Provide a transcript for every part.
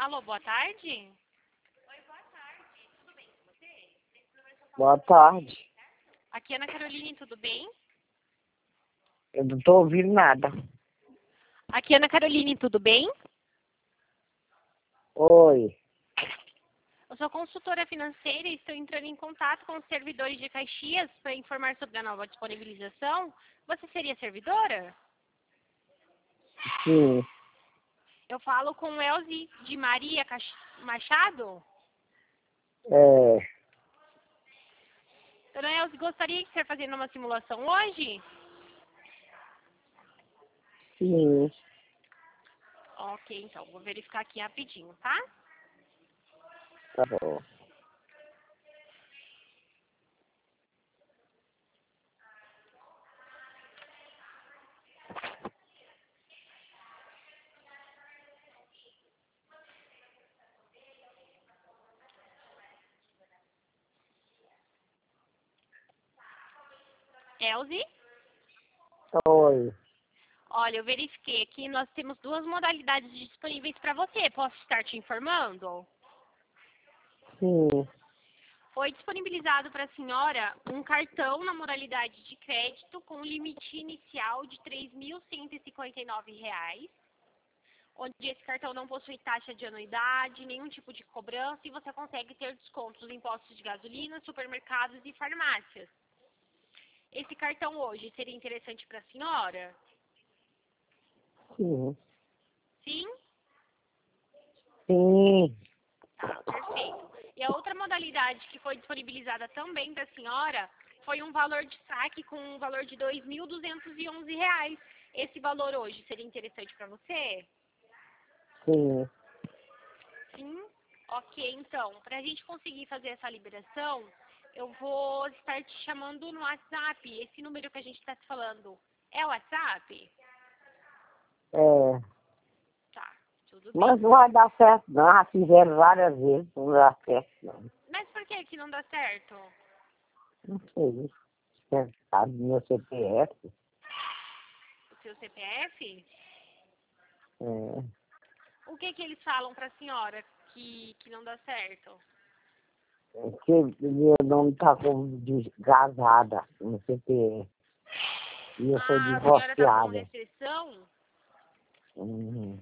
Alô, boa tarde? Boa tarde. Aqui é Ana Caroline, tudo bem? Eu não tô ouvindo nada. Aqui é Ana Caroline, tudo bem? Oi. Eu sou consultora financeira e estou entrando em contato com os servidores de Caxias para informar sobre a nova disponibilização. Você seria servidora? Sim. Eu falo com Elze de Maria Machado. É. Dona Elze, gostaria de estar fazendo uma simulação hoje? Sim. Ok, então, vou verificar aqui rapidinho, tá? Tá bom. Elze? Oi. Olha, eu verifiquei aqui, nós temos duas modalidades disponíveis para você. Posso estar te informando? Sim. Foi disponibilizado para a senhora um cartão na modalidade de crédito com limite inicial de R$ 3.159, onde esse cartão não possui taxa de anuidade, nenhum tipo de cobrança e você consegue ter descontos nos impostos de gasolina, supermercados e farmácias. Esse cartão hoje seria interessante para a senhora? Sim. Sim? Sim. Tá, perfeito. E a outra modalidade que foi disponibilizada também para a senhora foi um valor de saque com um valor de R$ 2.211. Esse valor hoje seria interessante para você? Sim. Sim? Ok, então, para a gente conseguir fazer essa liberação, eu vou estar te chamando no WhatsApp. Esse número que a gente está te falando é o WhatsApp? É. Tá, tudo bem. Mas não vai dar certo, não. Já fizeram várias vezes. Não dá certo, não. Mas por que que não dá certo? Não sei. Você sabe meu CPF? O seu CPF? É. O que que eles falam para a senhora que não dá certo? É que meu nome tá como casada no CPF. E eu sou Ah, a senhora tá com divorciada. restrição? Uhum.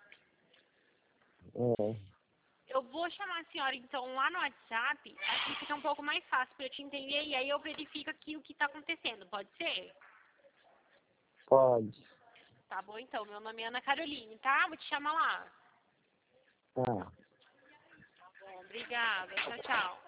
É. Eu vou chamar a senhora, então, lá no WhatsApp. Assim fica um pouco mais fácil para eu te entender. E aí eu verifico aqui o que tá acontecendo. Pode ser? Pode. Tá bom, então. Meu nome é Ana Caroline, tá? Vou te chamar lá. Tá. Bom, obrigada. Tchau, tchau.